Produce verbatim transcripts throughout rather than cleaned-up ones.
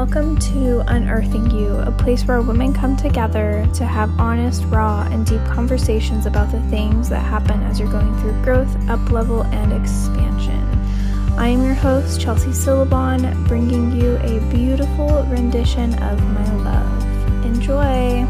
Welcome to Unearthing You, a place where women come together to have honest, raw, and deep conversations about the things that happen as you're going through growth, up-level, and expansion. I am your host, Chelsea Syllabon, bringing you a beautiful rendition of my love. Enjoy!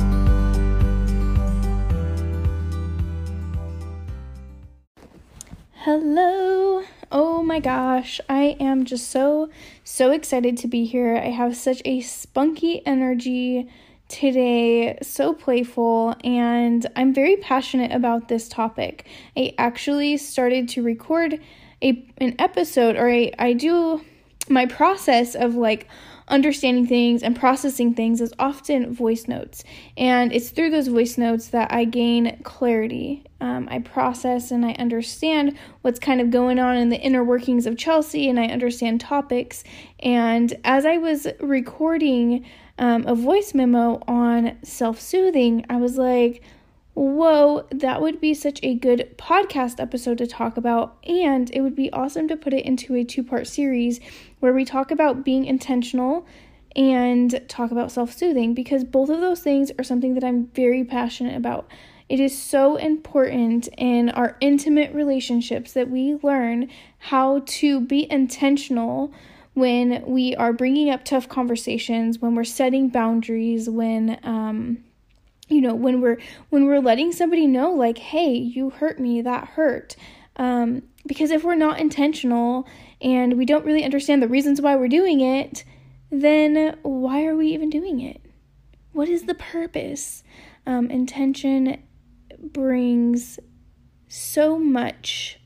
Hello! Oh my gosh, I am just so, so excited to be here. I have such a spunky energy today, so playful, and I'm very passionate about this topic. I actually started to record a an episode, or I, I do my process of like understanding things and processing things is often voice notes, and it's through those voice notes that I gain clarity. Um, I process and I understand what's kind of going on in the inner workings of Chelsea, and I understand topics. And as I was recording um, a voice memo on self-soothing, I was like, whoa, that would be such a good podcast episode to talk about, and it would be awesome to put it into a two-part series where we talk about being intentional and talk about self-soothing, because both of those things are something that I'm very passionate about. It is so important in our intimate relationships that we learn how to be intentional when we are bringing up tough conversations, when we're setting boundaries, when um you know, when we're when we're letting somebody know, like, hey, you hurt me, that hurt. Um, because if we're not intentional and we don't really understand the reasons why we're doing it, then why are we even doing it? What is the purpose? Um, intention brings so much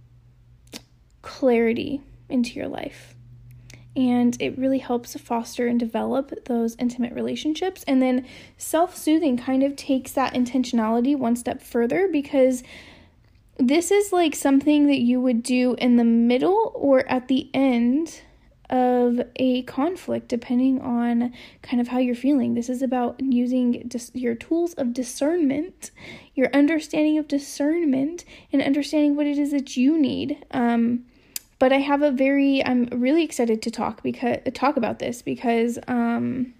clarity into your life. And it really helps foster and develop those intimate relationships. And then self-soothing kind of takes that intentionality one step further, because this is like something that you would do in the middle or at the end of a conflict, depending on kind of how you're feeling. This is about using dis- your tools of discernment, your understanding of discernment, and understanding what it is that you need. Um, But I have a very, I'm really excited to talk because talk about this because, um,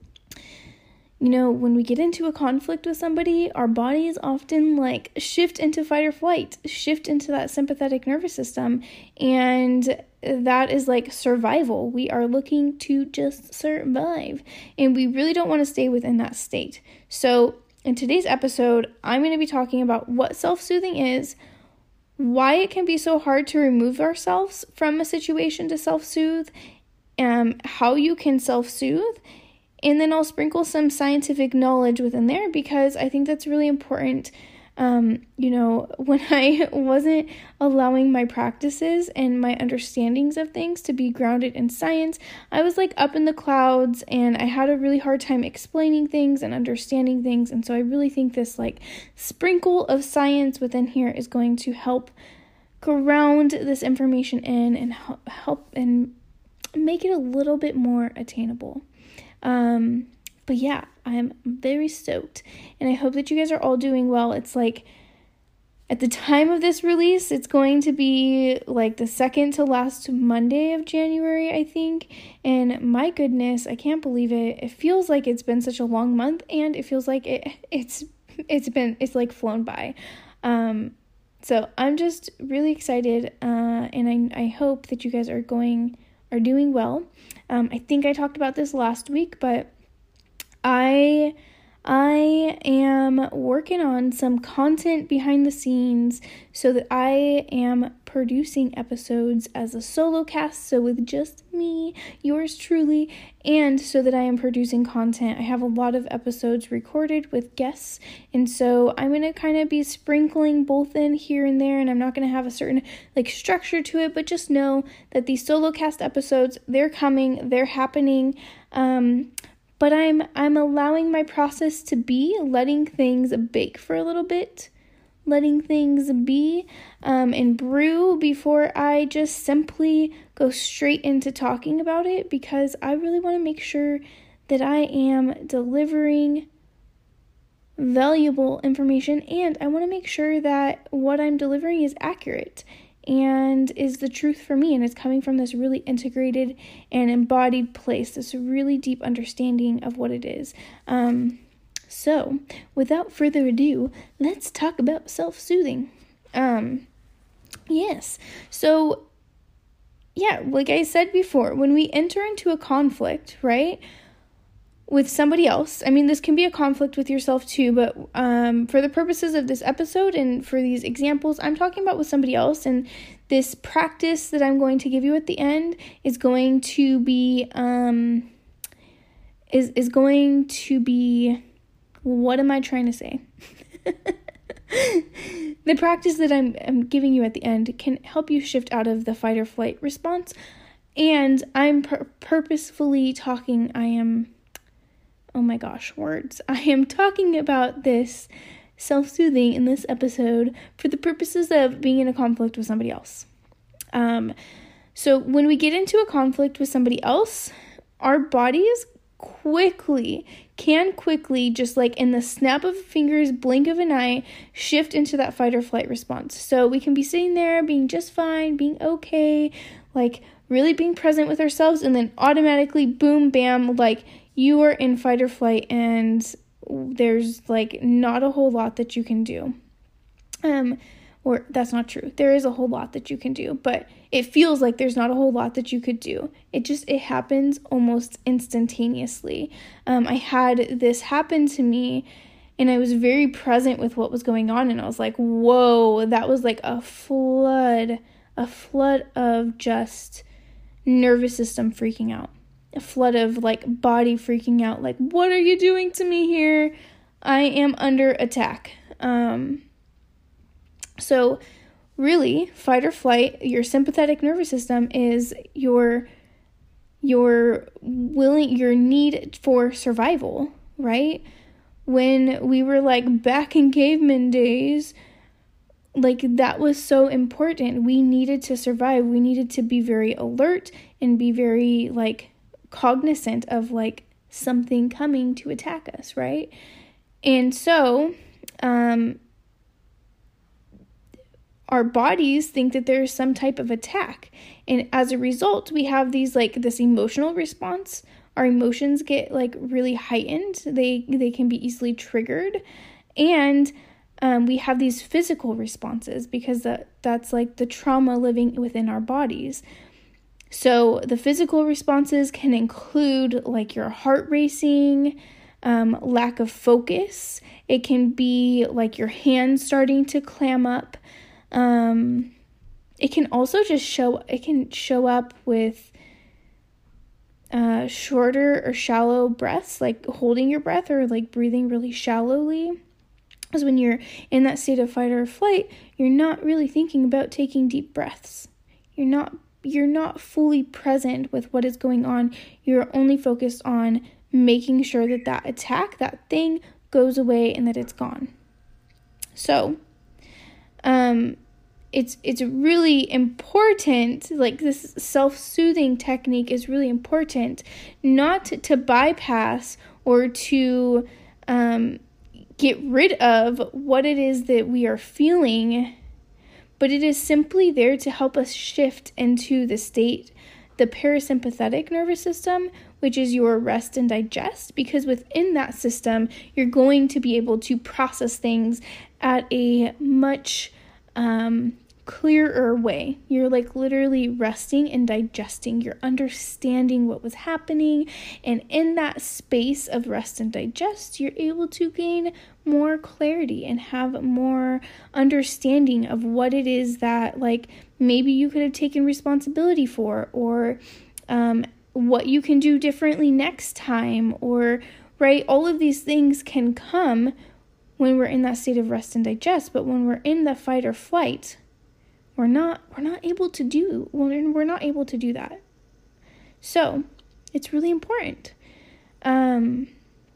you know, when we get into a conflict with somebody, our bodies often like shift into fight or flight, shift into that sympathetic nervous system. And that is like survival. We are looking to just survive, and we really don't want to stay within that state. So in today's episode, I'm going to be talking about what self-soothing is, why it can be so hard to remove ourselves from a situation to self-soothe, um, how you can self-soothe, and then I'll sprinkle some scientific knowledge within there, because I think that's really important. Um, you know, when I wasn't allowing my practices and my understandings of things to be grounded in science, I was like up in the clouds, and I had a really hard time explaining things and understanding things. And so I really think this like sprinkle of science within here is going to help ground this information in and help and make it a little bit more attainable. Um, But yeah, I'm very stoked, and I hope that you guys are all doing well. It's like, at the time of this release, it's going to be like the second to last Monday of January, I think, and my goodness, I can't believe it. It feels like it's been such a long month, and it feels like it, it's, it's been, it's like flown by. Um, so I'm just really excited, uh, and I, I hope that you guys are going, are doing well. Um, I think I talked about this last week, but I I am working on some content behind the scenes so that I am producing episodes as a solo cast, so with just me, yours truly, and so that I am producing content. I have a lot of episodes recorded with guests, and so I'm going to kind of be sprinkling both in here and there, and I'm not going to have a certain like structure to it, but just know that these solo cast episodes, they're coming, they're happening, um... But I'm I'm allowing my process to be, letting things bake for a little bit, letting things be um, and brew before I just simply go straight into talking about it, because I really want to make sure that I am delivering valuable information, and I want to make sure that what I'm delivering is accurate and is the truth for me, and it's coming from this really integrated and embodied place, this really deep understanding of what it is. Um, so, without further ado, let's talk about self-soothing. Um, yes, so, yeah, like I said before, when we enter into a conflict, right, with somebody else, I mean, this can be a conflict with yourself too, but um, for the purposes of this episode and for these examples, I'm talking about with somebody else, and this practice that I'm going to give you at the end is going to be, um, is, is going to be, what am I trying to say? The practice that I'm, I'm giving you at the end can help you shift out of the fight or flight response, and I'm pur- purposefully talking, I am... Oh my gosh, words. I am talking about this self-soothing in this episode for the purposes of being in a conflict with somebody else. Um, so when we get into a conflict with somebody else, our bodies quickly, can quickly, just like in the snap of fingers, blink of an eye, shift into that fight or flight response. So we can be sitting there being just fine, being okay, like really being present with ourselves, and then automatically, boom, bam, like you are in fight or flight, and there's like not a whole lot that you can do. Um, or that's not true. There is a whole lot that you can do, but it feels like there's not a whole lot that you could do. It just, it happens almost instantaneously. Um, I had this happen to me, and I was very present with what was going on, and I was like, whoa, that was like a flood, a flood of just nervous system freaking out. A flood of like body freaking out, like, what are you doing to me here? I am under attack. Um, so really, fight or flight, your sympathetic nervous system is your, your willing, your need for survival, right? When we were like back in caveman days, like that was so important. We needed to survive. We needed to be very alert and be very like cognizant of like something coming to attack us, right? And so um our bodies think that there's some type of attack, and as a result we have these like this emotional response. Our emotions get like really heightened. They they can be easily triggered, and um we have these physical responses because that that's like the trauma living within our bodies. So the physical responses can include like your heart racing, um, lack of focus. It can be like your hands starting to clam up. Um, it can also just show, it can show up with uh, shorter or shallow breaths, like holding your breath or like breathing really shallowly. Because when you're in that state of fight or flight, you're not really thinking about taking deep breaths. You're not You're not fully present with what is going on. You're only focused on making sure that that attack, that thing, goes away and that it's gone. So, um, it's it's really important, like this self-soothing technique is really important, not to, to bypass or to um, get rid of what it is that we are feeling, but it is simply there to help us shift into the state, the parasympathetic nervous system, which is your rest and digest, because within that system, you're going to be able to process things at a much um, clearer way. You're like literally resting and digesting. You're understanding what was happening. And in that space of rest and digest, you're able to gain more clarity and have more understanding of what it is that like maybe you could have taken responsibility for, or um, what you can do differently next time, or right, all of these things can come when we're in that state of rest and digest. But when we're in the fight or flight, we're not we're not able to do we're not able to do that. So it's really important. Um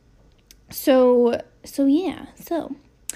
so so yeah so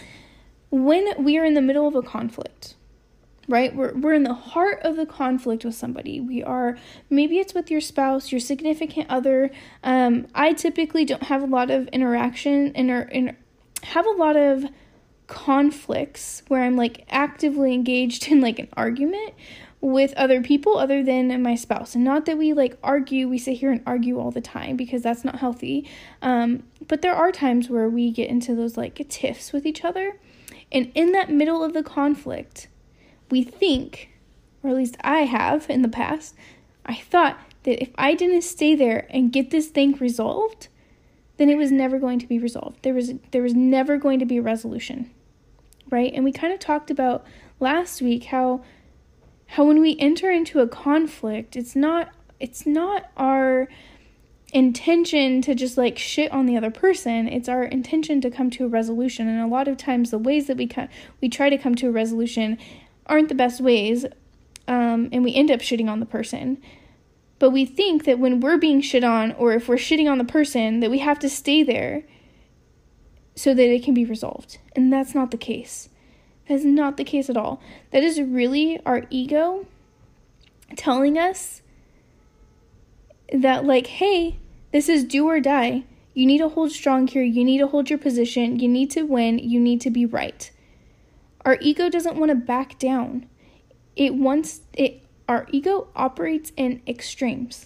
when we are in the middle of a conflict, right, we're we're in the heart of the conflict with somebody. We are, maybe it's with your spouse, your significant other. um I typically don't have a lot of interaction and in, in have a lot of conflicts where I'm like actively engaged in like an argument with other people other than my spouse. And not that we like argue, we sit here and argue all the time, because that's not healthy. Um, but there are times where we get into those like tiffs with each other. And in that middle of the conflict, we think, or at least I have in the past, I thought that if I didn't stay there and get this thing resolved, then it was never going to be resolved. There was there was never going to be a resolution, right? And we kind of talked about last week how how when we enter into a conflict, it's not it's not our intention to just like shit on the other person. It's our intention to come to a resolution. And a lot of times the ways that we come, we try to come to a resolution aren't the best ways, um, and we end up shitting on the person. But we think that when we're being shit on, or if we're shitting on the person, that we have to stay there so that it can be resolved. And that's not the case. That is not the case at all. That is really our ego telling us that, like, hey, this is do or die. You need to hold strong here. You need to hold your position. You need to win. You need to be right. Our ego doesn't want to back down. It wants it. Our ego operates in extremes.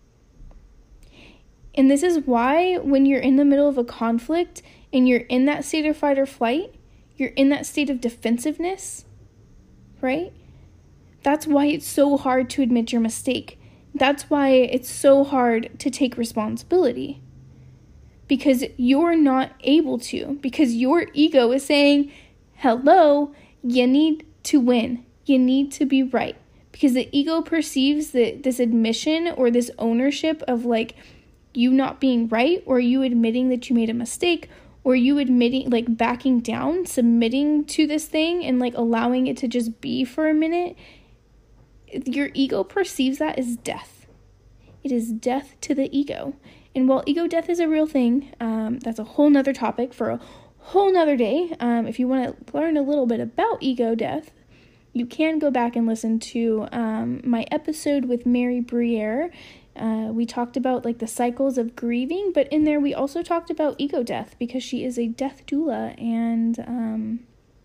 And this is why when you're in the middle of a conflict and you're in that state of fight or flight, you're in that state of defensiveness, right? That's why it's so hard to admit your mistake. That's why it's so hard to take responsibility. Because you're not able to. Because your ego is saying, hello, you need to win. You need to be right. Because the ego perceives that this admission or this ownership of like you not being right, or you admitting that you made a mistake, or you admitting, like backing down, submitting to this thing and like allowing it to just be for a minute, your ego perceives that as death. It is death to the ego. And while ego death is a real thing, um, that's a whole nother topic for a whole nother day. Um, if you want to learn a little bit about ego death, you can go back and listen to um, my episode with Mary Briere. Uh, we talked about like the cycles of grieving, but in there we also talked about ego death, because she is a death doula, and um,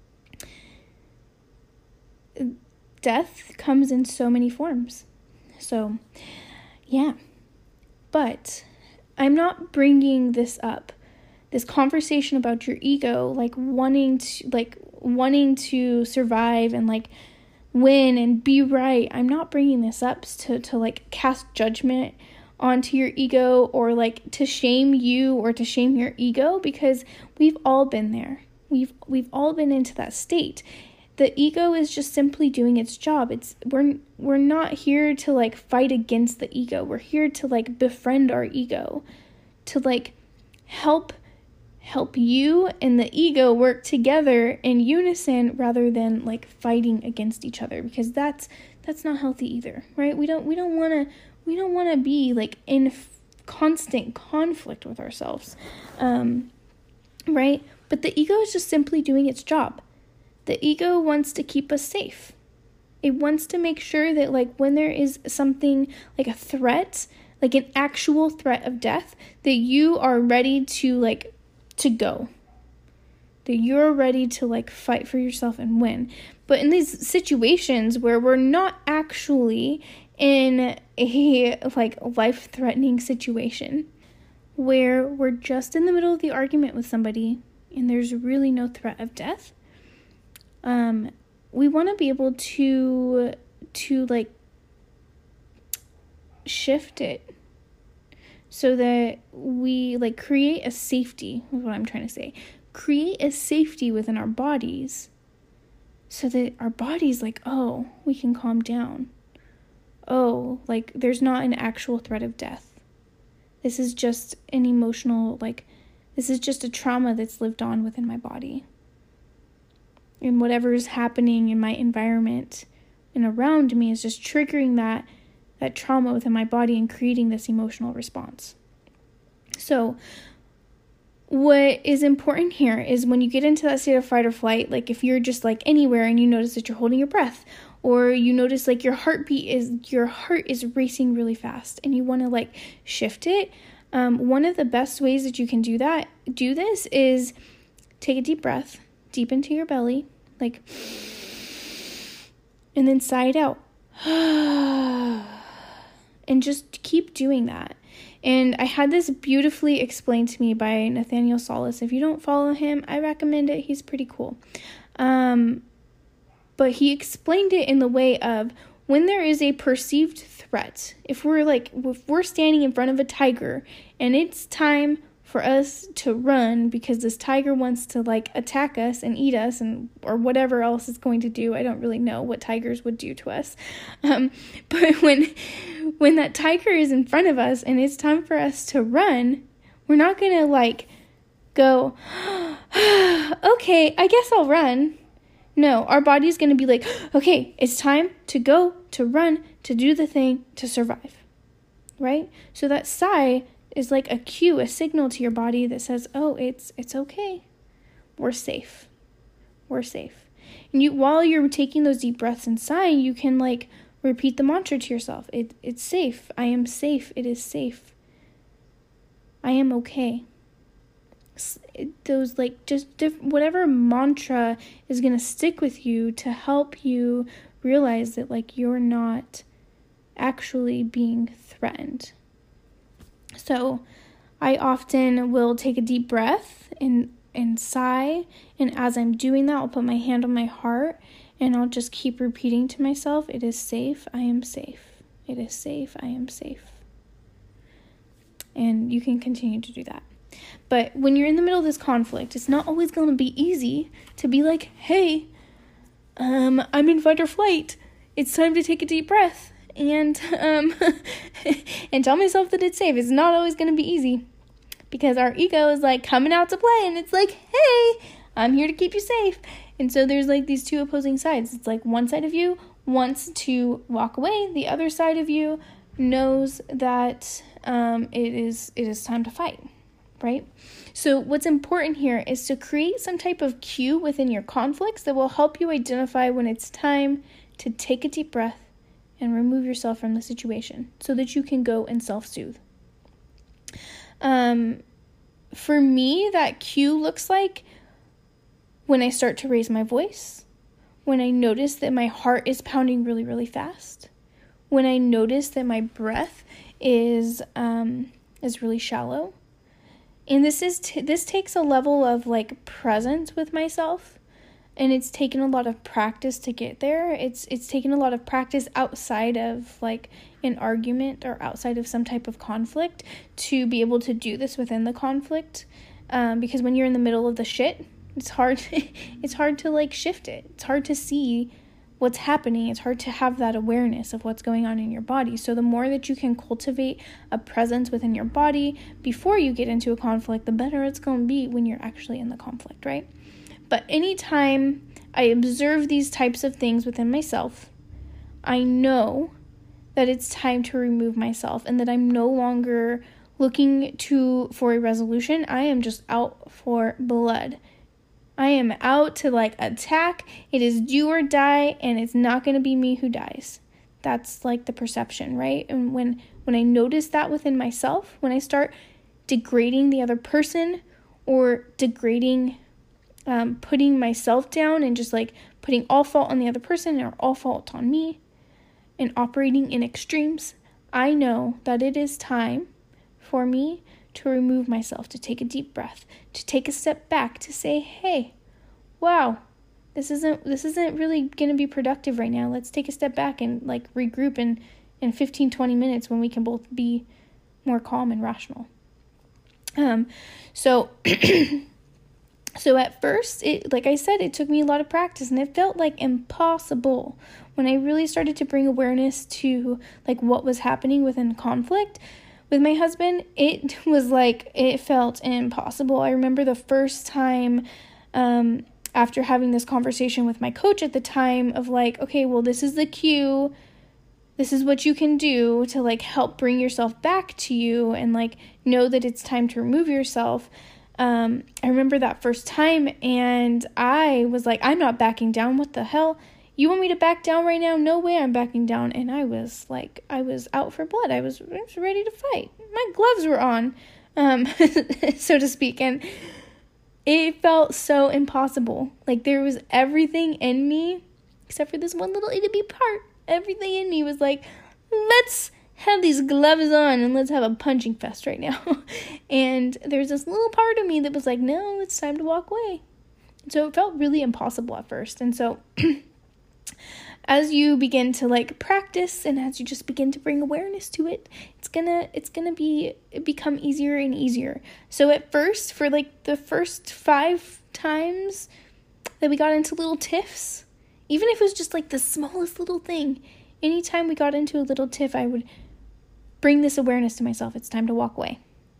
death comes in so many forms. So, yeah. But I'm not bringing this up, this conversation about your ego, like wanting to, like wanting to survive and like win and be right. I'm not bringing this up to, to like cast judgment onto your ego, or like to shame you or to shame your ego, because we've all been there. We've we've all been into that state. The ego is just simply doing its job. It's we're we're not here to like fight against the ego. We're here to like befriend our ego, to like help help you and the ego work together in unison rather than like fighting against each other, because that's that's not healthy either, right? We don't we don't want to we don't want to be like in f- constant conflict with ourselves, um, right? But the ego is just simply doing its job. The ego wants to keep us safe. It wants to make sure that like when there is something like a threat, like an actual threat of death, that you are ready to like to go, that you're ready to like fight for yourself and win. But in these situations where we're not actually in a like life-threatening situation, where we're just in the middle of the argument with somebody and there's really no threat of death, um we want to be able to to like shift it so that we like create a safety, is what I'm trying to say. Create a safety within our bodies so that our body's like, oh, we can calm down. Oh, like there's not an actual threat of death. This is just an emotional, like, this is just a trauma that's lived on within my body. And whatever is happening in my environment and around me is just triggering that that trauma within my body and creating this emotional response. So what is important here is when you get into that state of fight or flight, like if you're just like anywhere and you notice that you're holding your breath, or you notice like your heartbeat is, your heart is racing really fast and you want to like shift it, um, one of the best ways that you can do that, do this is take a deep breath, deep into your belly, like, and then sigh it out. And just keep doing that. And I had this beautifully explained to me by Nathaniel Solis. If you don't follow him, I recommend it. He's pretty cool. Um, but he explained it in the way of, when there is a perceived threat, if we're like, if we're standing in front of a tiger and it's time for us to run because this tiger wants to like attack us and eat us and or whatever else it's going to do. I don't really know what tigers would do to us. Um, but when when that tiger is in front of us and it's time for us to run, we're not going to like go, okay, I guess I'll run. No, our body's going to be like, okay, it's time to go, to run, to do the thing, to survive, right? So that sigh is like a cue, a signal to your body that says, oh, it's it's okay. We're safe. We're safe. And you, while you're taking those deep breaths and sighing, you can like repeat the mantra to yourself. It It's safe. I am safe. It is safe. I am okay. Those like just diff- whatever mantra is going to stick with you to help you realize that like you're not actually being threatened. So I often will take a deep breath and and sigh, and as I'm doing that, I'll put my hand on my heart and I'll just keep repeating to myself, it is safe, I am safe. It is safe, I am safe. And you can continue to do that. But when you're in the middle of this conflict, it's not always going to be easy to be like, hey, um, I'm in fight or flight. It's time to take a deep breath and um, and tell myself that it's safe. It's not always going to be easy because our ego is like coming out to play and it's like, hey, I'm here to keep you safe. And so there's like these two opposing sides. It's like one side of you wants to walk away. The other side of you knows that um, it is it is time to fight. Right? So what's important here is to create some type of cue within your conflicts that will help you identify when it's time to take a deep breath and remove yourself from the situation so that you can go and self-soothe. Um, for me, that cue looks like when I start to raise my voice, when I notice that my heart is pounding really, really fast, when I notice that my breath is um, is really shallow. And this is t- this takes a level of like presence with myself, and it's taken a lot of practice to get there. It's it's taken a lot of practice outside of like an argument or outside of some type of conflict to be able to do this within the conflict. Um, because when you're in the middle of the shit, it's hard. it's hard to like shift it. It's hard to see what's happening. It's hard to have that awareness of what's going on in your body. So the more that you can cultivate a presence within your body before you get into a conflict, the better it's going to be when you're actually in the conflict, right? But anytime I observe these types of things within myself, I know that it's time to remove myself and that I'm no longer looking to for a resolution. I am just out for blood. I am out to like attack. It is do or die, and it's not going to be me who dies. That's like the perception, right? And when when I notice that within myself, when I start degrading the other person or degrading, um, putting myself down and just like putting all fault on the other person or all fault on me and operating in extremes, I know that it is time for me to remove myself, to take a deep breath, to take a step back, to say, hey, wow, this isn't this isn't really going to be productive right now. Let's take a step back and like regroup in, in fifteen, twenty minutes when we can both be more calm and rational. Um, so, so at first, it, like I said, it took me a lot of practice and it felt like impossible when I really started to bring awareness to like what was happening within conflict. With my husband, it was like, it felt impossible. I remember the first time um, after having this conversation with my coach at the time of like, okay, well, this is the cue. This is what you can do to like help bring yourself back to you and like know that it's time to remove yourself. Um, I remember that first time and I was like, I'm not backing down. What the hell? You want me to back down right now? No way I'm backing down. And I was like, I was out for blood. I was, I was ready to fight. My gloves were on, um, so to speak. And it felt so impossible. Like there was everything in me, except for this one little itty bitty part. Everything in me was like, let's have these gloves on and let's have a punching fest right now. And there's this little part of me that was like, no, it's time to walk away. So it felt really impossible at first. And so as you begin to like practice and as you just begin to bring awareness to it, it's gonna it's gonna be become easier and easier. So at first, for like the first five times that we got into little tiffs, even if it was just like the smallest little thing, anytime we got into a little tiff, I would bring this awareness to myself. It's time to walk away.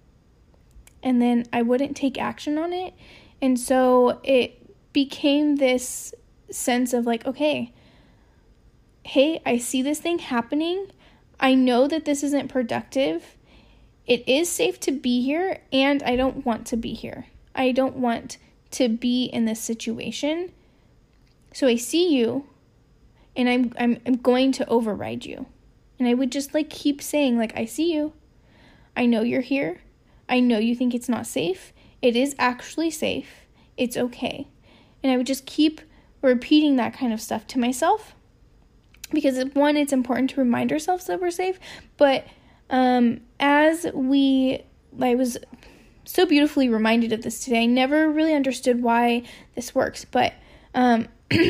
And then I wouldn't take action on it. And so it became this sense of like, okay, hey, I see this thing happening. I know that this isn't productive. It is safe to be here, and I don't want to be here. I don't want to be in this situation. So I see you, and I'm I'm I'm going to override you. And I would just like keep saying like, I see you. I know you're here. I know you think it's not safe. It is actually safe. It's okay. And I would just keep repeating that kind of stuff to myself. Because one, it's important to remind ourselves that we're safe. But um, as we, I was so beautifully reminded of this today. I never really understood why this works. But um,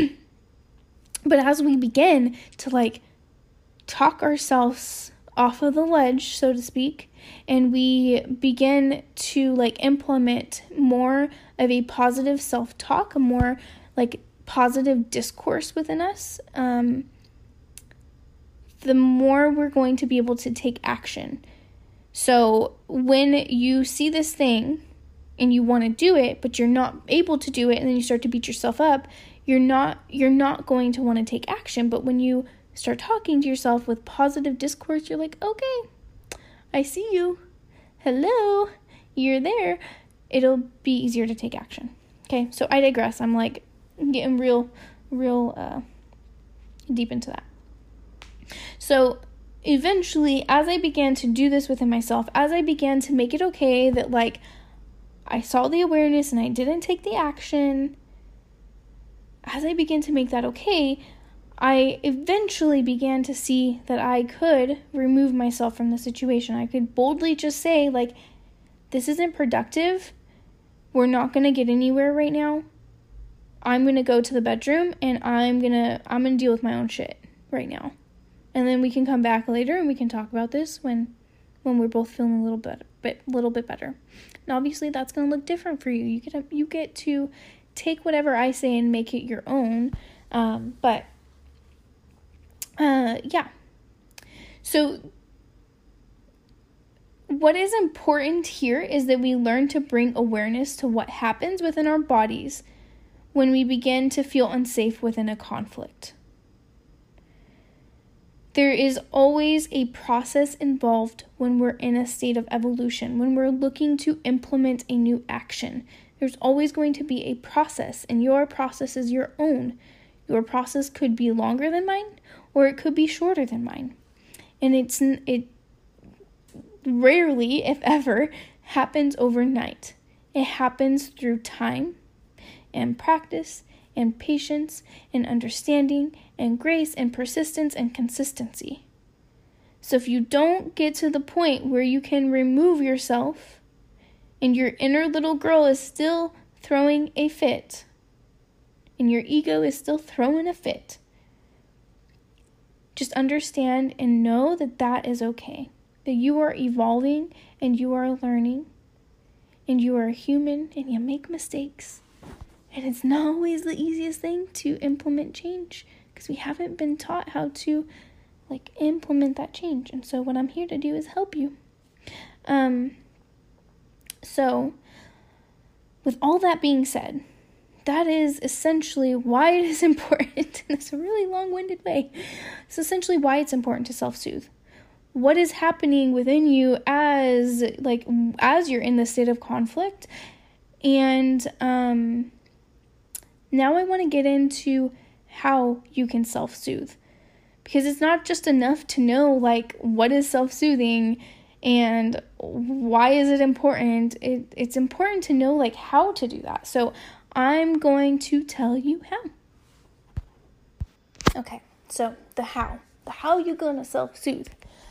but as we begin to like talk ourselves off of the ledge, so to speak, and we begin to like implement more of a positive self-talk, a more like positive discourse within us, um, the more we're going to be able to take action. So when you see this thing and you want to do it, but you're not able to do it, and then you start to beat yourself up, you're not you're not going to want to take action. But when you start talking to yourself with positive discourse, you're like, okay, I see you. Hello, you're there. It'll be easier to take action. Okay, so I digress. I'm like getting real, real uh, deep into that. So eventually, as I began to do this within myself, as I began to make it okay that like I saw the awareness and I didn't take the action, as I began to make that okay, I eventually began to see that I could remove myself from the situation. I could boldly just say, like, this isn't productive. We're not going to get anywhere right now. I'm going to go to the bedroom and I'm going to I'm going to deal with my own shit right now. And then we can come back later and we can talk about this when when we're both feeling a little bit bit little bit better. And obviously that's going to look different for you. You get you get to take whatever I say and make it your own. Um, but Uh, yeah. So what is important here is that we learn to bring awareness to what happens within our bodies when we begin to feel unsafe within a conflict. There is always a process involved when we're in a state of evolution, when we're looking to implement a new action. There's always going to be a process, and your process is your own. Your process could be longer than mine, or it could be shorter than mine. And it's it rarely, if ever, happens overnight. It happens through time and practice and patience and understanding and grace and persistence and consistency. So if you don't get to the point where you can remove yourself and your inner little girl is still throwing a fit and your ego is still throwing a fit, just understand and know that that is okay. That you are evolving and you are learning and you are human and you make mistakes. And it's not always the easiest thing to implement change because we haven't been taught how to like implement that change. And so what I'm here to do is help you. Um. So with all that being said, that is essentially why it is important. And it's a really long-winded way. It's essentially why it's important to self-soothe. What is happening within you as like as you're in this state of conflict. And um, now I want to get into how you can self-soothe. Because it's not just enough to know like what is self-soothing And why is it important? It, it's important to know like how to do that. So I'm going to tell you how. Okay, so the how. The how you're going to self-soothe.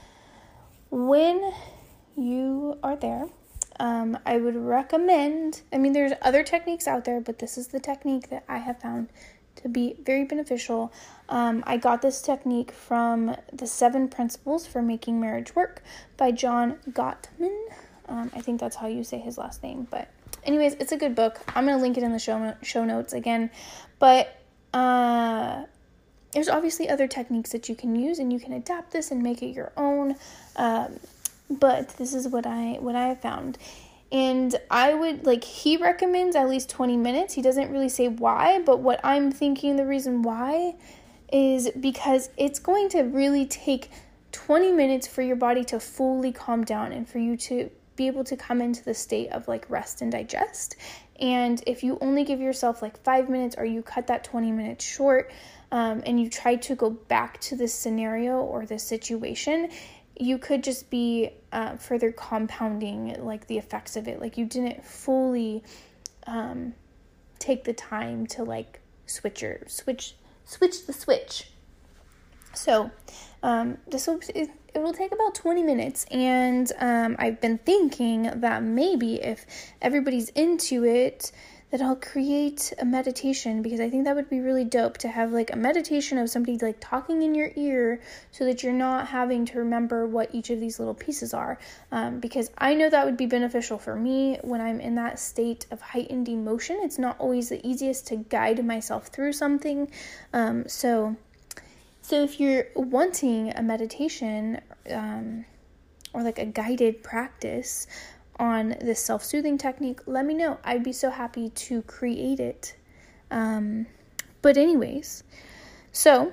When you are there, um, I would recommend, I mean, there's other techniques out there, but this is the technique that I have found to be very beneficial. Um, I got this technique from The Seven Principles for Making Marriage Work by John Gottman. Um, I think that's how you say his last name. But anyways, it's a good book. I'm going to link it in the show, show notes again. But uh, there's obviously other techniques that you can use, and you can adapt this and make it your own. Um, but this is what I what I have found. And I would, like, he recommends at least twenty minutes. He doesn't really say why, but what I'm thinking the reason why is because it's going to really take twenty minutes for your body to fully calm down and for you to be able to come into the state of, like, rest and digest. And if you only give yourself, like, five minutes or you cut that twenty minutes short um, and you try to go back to this scenario or this situation, you could just be uh, further compounding like the effects of it. Like you didn't fully um, take the time to like switch your switch switch the switch. So um, this will it, it will take about twenty minutes, and um, I've been thinking that maybe if everybody's into it, that I'll create a meditation, because I think that would be really dope to have like a meditation of somebody like talking in your ear so that you're not having to remember what each of these little pieces are. Um, because I know that would be beneficial for me when I'm in that state of heightened emotion. It's not always the easiest to guide myself through something. Um, so, so if you're wanting a meditation um, or like a guided practice on this self-soothing technique, let me know. I'd be so happy to create it. Um, but anyways, so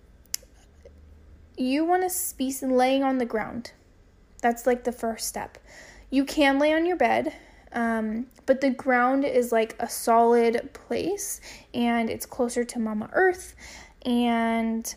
you want to be laying on the ground. That's like the first step. You can lay on your bed, um, but the ground is like a solid place and it's closer to Mama Earth, and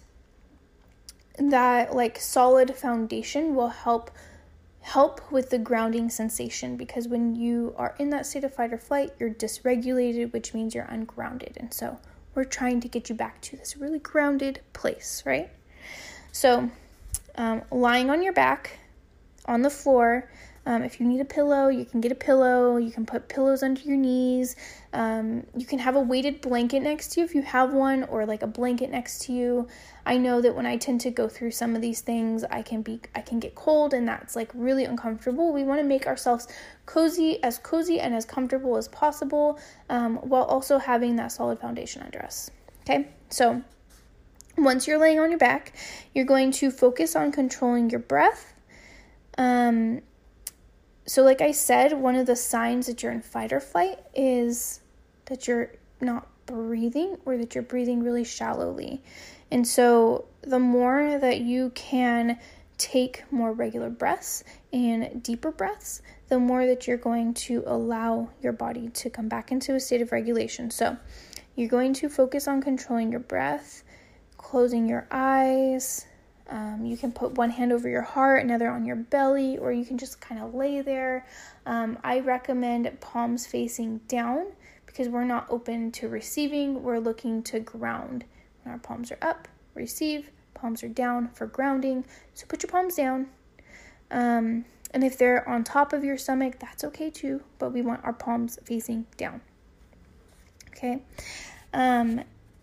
that like solid foundation will help help with the grounding sensation, because when you are in that state of fight or flight, you're dysregulated, which means you're ungrounded. And so we're trying to get you back to this really grounded place, right? So um, lying on your back on the floor, um, if you need a pillow, you can get a pillow. You can put pillows under your knees. Um, you can have a weighted blanket next to you if you have one, or like a blanket next to you. I know that when I tend to go through some of these things, I can be, I can get cold, and that's like really uncomfortable. We want to make ourselves cozy, as cozy and as comfortable as possible, um, while also having that solid foundation under us. Okay, so once you're laying on your back, you're going to focus on controlling your breath. Um, so like I said, one of the signs that you're in fight or flight is that you're not breathing, or that you're breathing really shallowly. And so the more that you can take more regular breaths and deeper breaths, the more that you're going to allow your body to come back into a state of regulation. So you're going to focus on controlling your breath, closing your eyes. Um, you can put one hand over your heart, another on your belly, or you can just kind of lay there. Um, I recommend palms facing down, because we're not open to receiving. We're looking to ground. When our palms are up, receive. Palms are down for grounding. So put your palms down. Um, and if they're on top of your stomach, that's okay too. But we want our palms facing down. Okay. Um,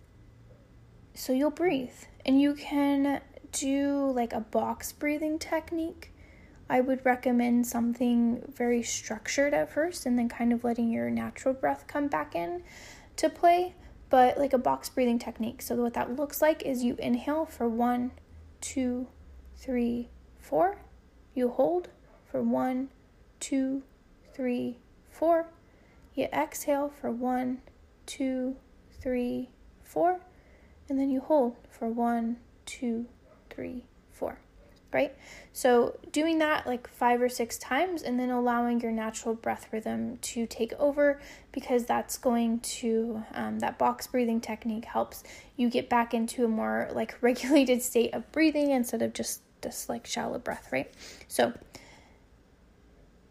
so you'll breathe. And you can do like a box breathing technique. I would recommend something very structured at first, and then kind of letting your natural breath come back in to play, but like a box breathing technique. So what that looks like is you inhale for one, two, three, four. You hold for one, two, three, four. You exhale for one, two, three, four. And then you hold for one, two, three, four. Right? So doing that like five or six times, and then allowing your natural breath rhythm to take over, because that's going to, um, that box breathing technique helps you get back into a more like regulated state of breathing instead of just this like shallow breath, right? So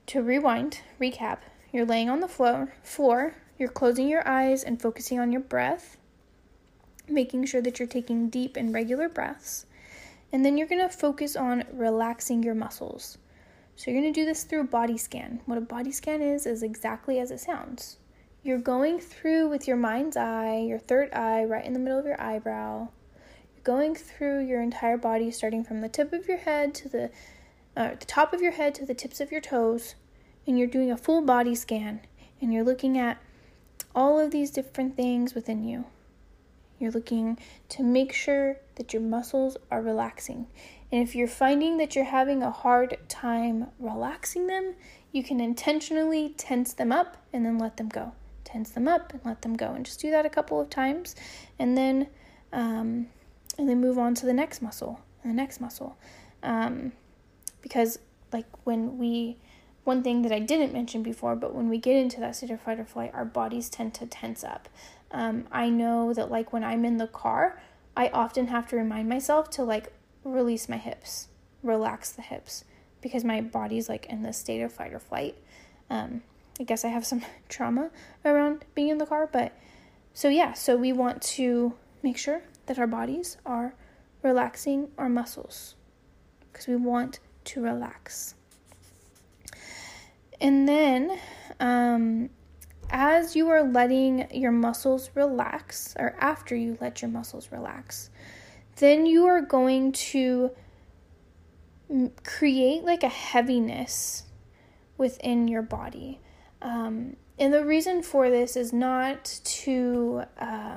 to rewind, recap, you're laying on the floor, floor, you're closing your eyes and focusing on your breath, making sure that you're taking deep and regular breaths. And then you're going to focus on relaxing your muscles. So you're going to do this through a body scan. What a body scan is, is exactly as it sounds. You're going through with your mind's eye, your third eye, right in the middle of your eyebrow. You're going through your entire body, starting from the tip of your head to the, uh, the top of your head to the tips of your toes. And you're doing a full body scan. And you're looking at all of these different things within you. You're looking to make sure that your muscles are relaxing. And if you're finding that you're having a hard time relaxing them, you can intentionally tense them up and then let them go. Tense them up and let them go. And just do that a couple of times. And then um, and then move on to the next muscle. And the next muscle. Um, because like when we... One thing that I didn't mention before, but when we get into that state of fight or flight, our bodies tend to tense up. Um, I know that like when I'm in the car, I often have to remind myself to like release my hips, relax the hips, because my body's like in this state of fight or flight. Um, I guess I have some trauma around being in the car, but so yeah, so we want to make sure that our bodies are relaxing our muscles because we want to relax. And then, um, as you are letting your muscles relax, or after you let your muscles relax, then you are going to create like a heaviness within your body. Um, and the reason for this is not to, uh,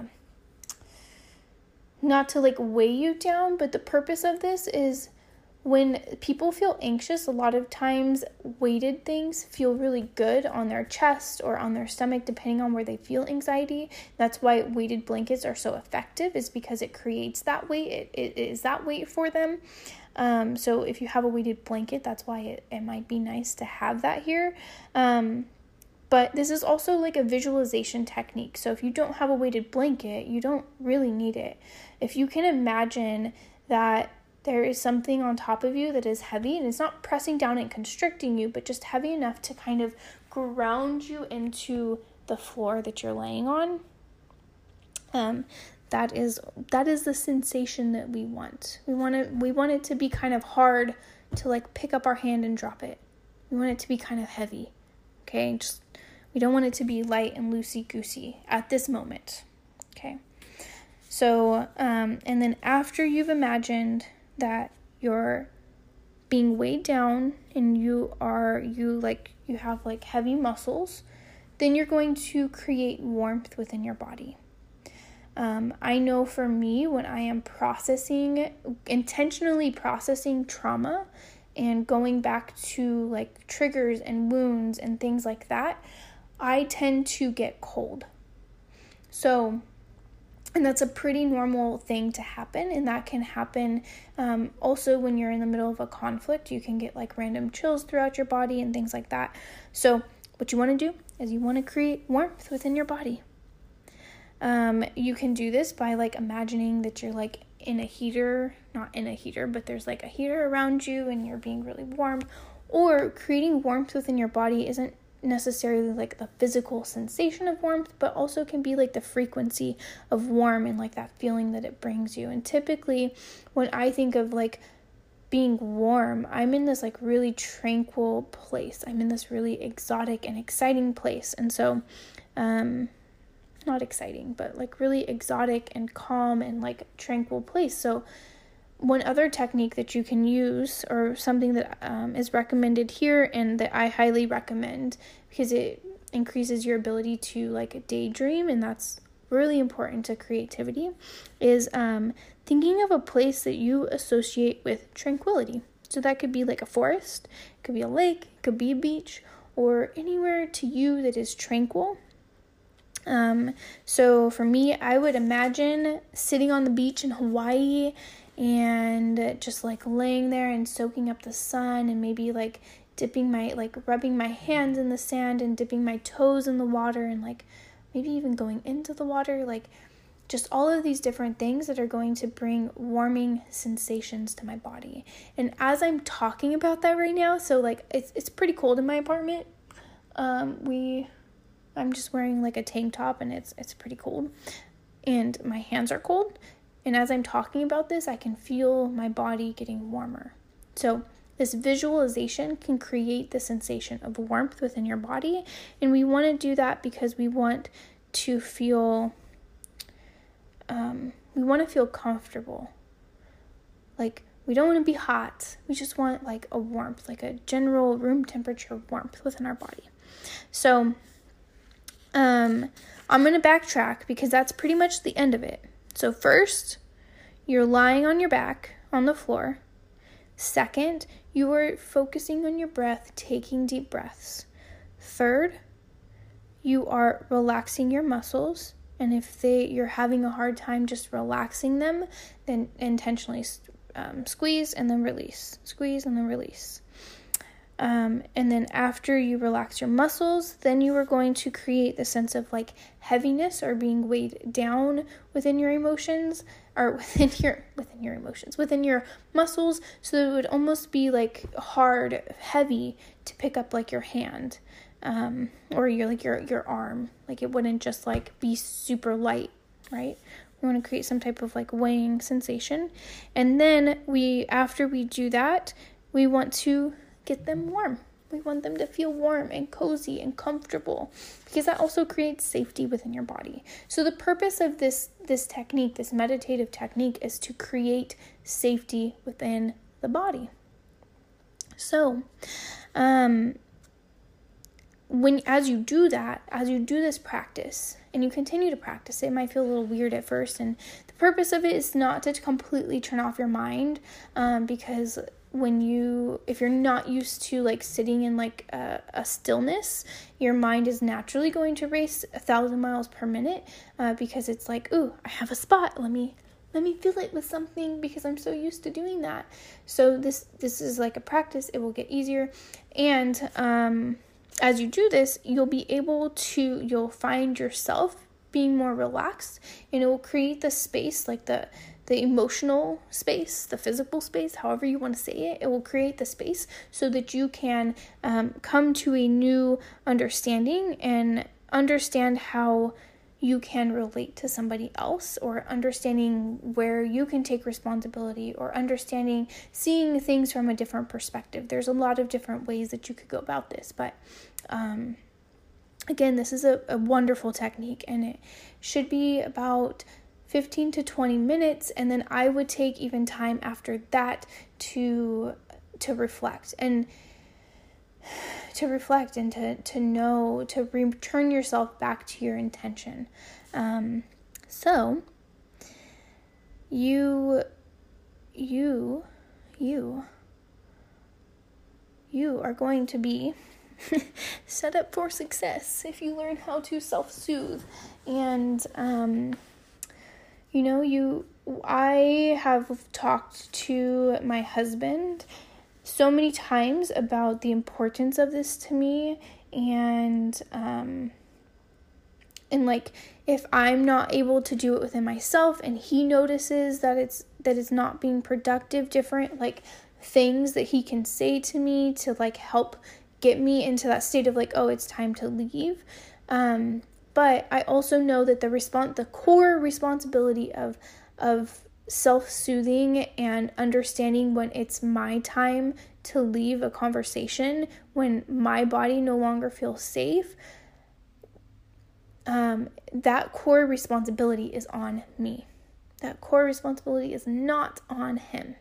not to like weigh you down, but the purpose of this is when people feel anxious, a lot of times weighted things feel really good on their chest or on their stomach, depending on where they feel anxiety. That's why weighted blankets are so effective, is because it creates that weight. It, it is that weight for them. Um, so if you have a weighted blanket, that's why it, it might be nice to have that here. Um, but this is also like a visualization technique. So if you don't have a weighted blanket, you don't really need it. If you can imagine that there is something on top of you that is heavy, and it's not pressing down and constricting you, but just heavy enough to kind of ground you into the floor that you're laying on. Um, that is that is the sensation that we want. We want it, we want it to be kind of hard to like pick up our hand and drop it. We want it to be kind of heavy. Okay, just we don't want it to be light and loosey-goosey at this moment. Okay, so um, and then after you've imagined that you're being weighed down and you are, you like, you have like heavy muscles, then you're going to create warmth within your body. Um, I know for me, when I am processing, intentionally processing trauma and going back to like triggers and wounds and things like that, I tend to get cold. So And that's a pretty normal thing to happen, and that can happen um, also when you're in the middle of a conflict. You can get like random chills throughout your body and things like that. So what you want to do is you want to create warmth within your body. Um, you can do this by like imagining that you're like in a heater, not in a heater, but there's like a heater around you and you're being really warm. Or creating warmth within your body isn't necessarily like the physical sensation of warmth, but also can be like the frequency of warm and like that feeling that it brings you. And typically when I think of like being warm, I'm in this like really tranquil place. I'm in this really exotic and exciting place. And so um not exciting, but like really exotic and calm and like tranquil place. So one other technique that you can use, or something that um, is recommended here and that I highly recommend because it increases your ability to like daydream, and that's really important to creativity, is um, thinking of a place that you associate with tranquility. So that could be like a forest, it could be a lake, it could be a beach, or anywhere to you that is tranquil. Um, so for me, I would imagine sitting on the beach in Hawaii and just like laying there and soaking up the sun, and maybe like dipping my, like rubbing my hands in the sand and dipping my toes in the water, and like maybe even going into the water, like just all of these different things that are going to bring warming sensations to my body. And as I'm talking about that right now, so like it's it's pretty cold in my apartment. Um, we, I'm just wearing like a tank top, and it's it's pretty cold, and my hands are cold. And as I'm talking about this, I can feel my body getting warmer. So this visualization can create the sensation of warmth within your body, and we want to do that because we want to feel. Um, we want to feel comfortable. Like, we don't want to be hot. We just want like a warmth, like a general room temperature warmth within our body. So, um, I'm going to backtrack because that's pretty much the end of it. So first, you're lying on your back on the floor. Second, you are focusing on your breath, taking deep breaths. Third, you are relaxing your muscles. And if they you're having a hard time just relaxing them, then intentionally um, squeeze and then release. Squeeze and then release. Um, and then after you relax your muscles, then you are going to create the sense of like heaviness or being weighed down within your emotions or within your within your emotions, within your muscles. So that it would almost be like hard, heavy to pick up like your hand. Um, or your like your your arm, like it wouldn't just like be super light, right? We want to create some type of like weighing sensation, and then we after we do that, we want to get them warm. We want them to feel warm and cozy and comfortable, because that also creates safety within your body. So the purpose of this this technique, this meditative technique, is to create safety within the body. So, um. When, as you do that, as you do this practice, and you continue to practice, it might feel a little weird at first, and the purpose of it is not to completely turn off your mind, um, because when you, if you're not used to like sitting in like a, a stillness, your mind is naturally going to race a thousand miles per minute, uh, because it's like, ooh, I have a spot, let me Let me fill it with something because I'm so used to doing that. So this this is like a practice. It will get easier, and um. As you do this, you'll be able to, you'll find yourself being more relaxed, and it will create the space, like the, the emotional space, the physical space, however you want to say it. It will create the space so that you can um, come to a new understanding and understand how you can relate to somebody else, or understanding where you can take responsibility, or understanding, seeing things from a different perspective. There's a lot of different ways that you could go about this, but um, again, this is a, a wonderful technique, and it should be about fifteen to twenty minutes, and then I would take even time after that to to reflect and to reflect and to, to know, to return yourself back to your intention. Um, so you, you, you, you are going to be set up for success if you learn how to self-soothe. And, um, you know, you, I have talked to my husband so many times about the importance of this to me, and um and like if I'm not able to do it within myself and he notices that it's that it's not being productive, different like things that he can say to me to like help get me into that state of like, oh, it's time to leave. Um but I also know that the response the core responsibility of of self-soothing and understanding when it's my time to leave a conversation, when my body no longer feels safe, um, that core responsibility is on me. That core responsibility is not on him.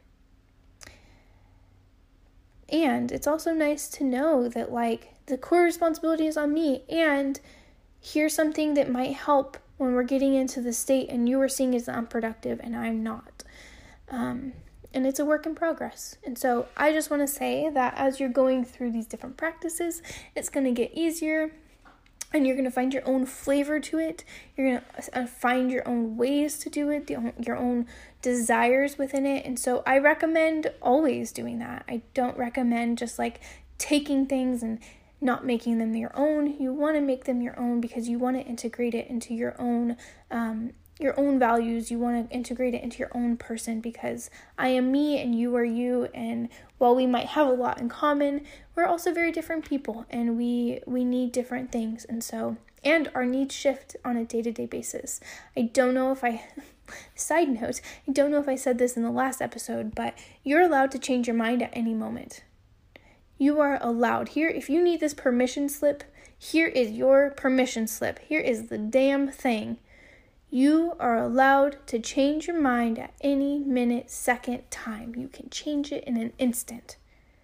And it's also nice to know that like the core responsibility is on me, and here's something that might help when we're getting into the state and you are seeing as unproductive and I'm not. Um, and it's a work in progress. And so I just want to say that as you're going through these different practices, it's going to get easier, and you're going to find your own flavor to it. You're going to find your own ways to do it, the, your own desires within it. And so I recommend always doing that. I don't recommend just like taking things and not making them your own. You want to make them your own because you want to integrate it into your own um, your own values. You want to integrate it into your own person, because I am me and you are you, and while we might have a lot in common, we're also very different people, and we we need different things, and so and our needs shift on a day-to-day basis. I don't know if I side note, I don't know if I said this in the last episode, but you're allowed to change your mind at any moment. You are allowed. Here, if you need this permission slip, here is your permission slip. Here is the damn thing. You are allowed to change your mind at any minute, second, time. You can change it in an instant.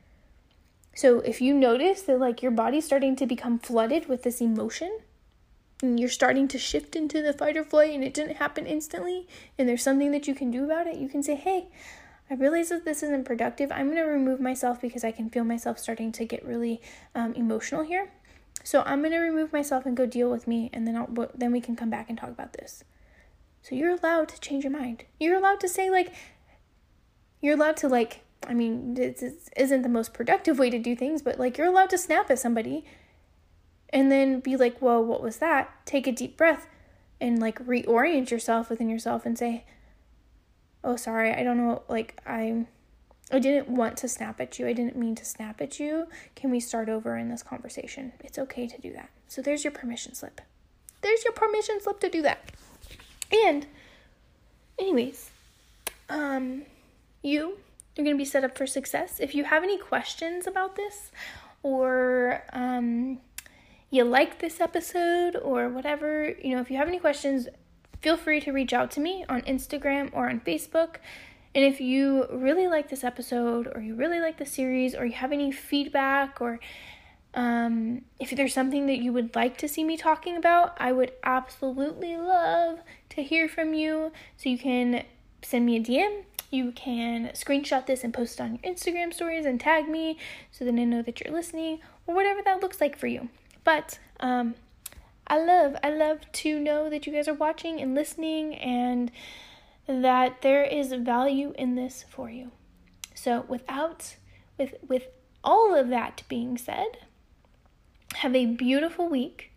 So if you notice that like your body's starting to become flooded with this emotion, and you're starting to shift into the fight or flight, and it didn't happen instantly, and there's something that you can do about it, you can say, hey, I realize that this isn't productive. I'm going to remove myself because I can feel myself starting to get really um, emotional here. So I'm going to remove myself and go deal with me, and then I'll, then we can come back and talk about this. So you're allowed to change your mind. You're allowed to say, like, you're allowed to, like, I mean, this isn't the most productive way to do things, but, like, you're allowed to snap at somebody and then be like, whoa, what was that? Take a deep breath and, like, reorient yourself within yourself and say, oh, sorry, I don't know, like, I I didn't want to snap at you. I didn't mean to snap at you. Can we start over in this conversation? It's okay to do that. So there's your permission slip. There's your permission slip to do that. And anyways, um, you are going to be set up for success. If you have any questions about this, or um, you like this episode or whatever, you know, if you have any questions, feel free to reach out to me on Instagram or on Facebook. And if you really like this episode, or you really like the series, or you have any feedback, or um, if there's something that you would like to see me talking about, I would absolutely love to hear from you. So you can send me a D M. You can screenshot this and post it on your Instagram stories and tag me so that I know that you're listening, or whatever that looks like for you. But um, I love, I love to know that you guys are watching and listening, and that there is value in this for you. So without, with, with all of that being said, have a beautiful week,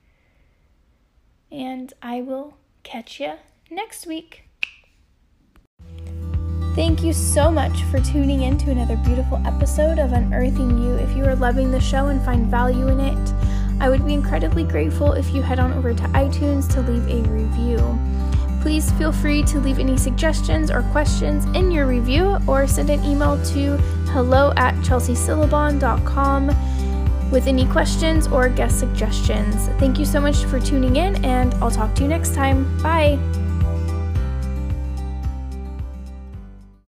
and I will catch you next week. Thank you so much for tuning in to another beautiful episode of Unearthing You. If you are loving the show and find value in it, I would be incredibly grateful if you head on over to iTunes to leave a review. Please feel free to leave any suggestions or questions in your review, or send an email to hello at chelsea syllabon dot com with any questions or guest suggestions. Thank you so much for tuning in, and I'll talk to you next time. Bye!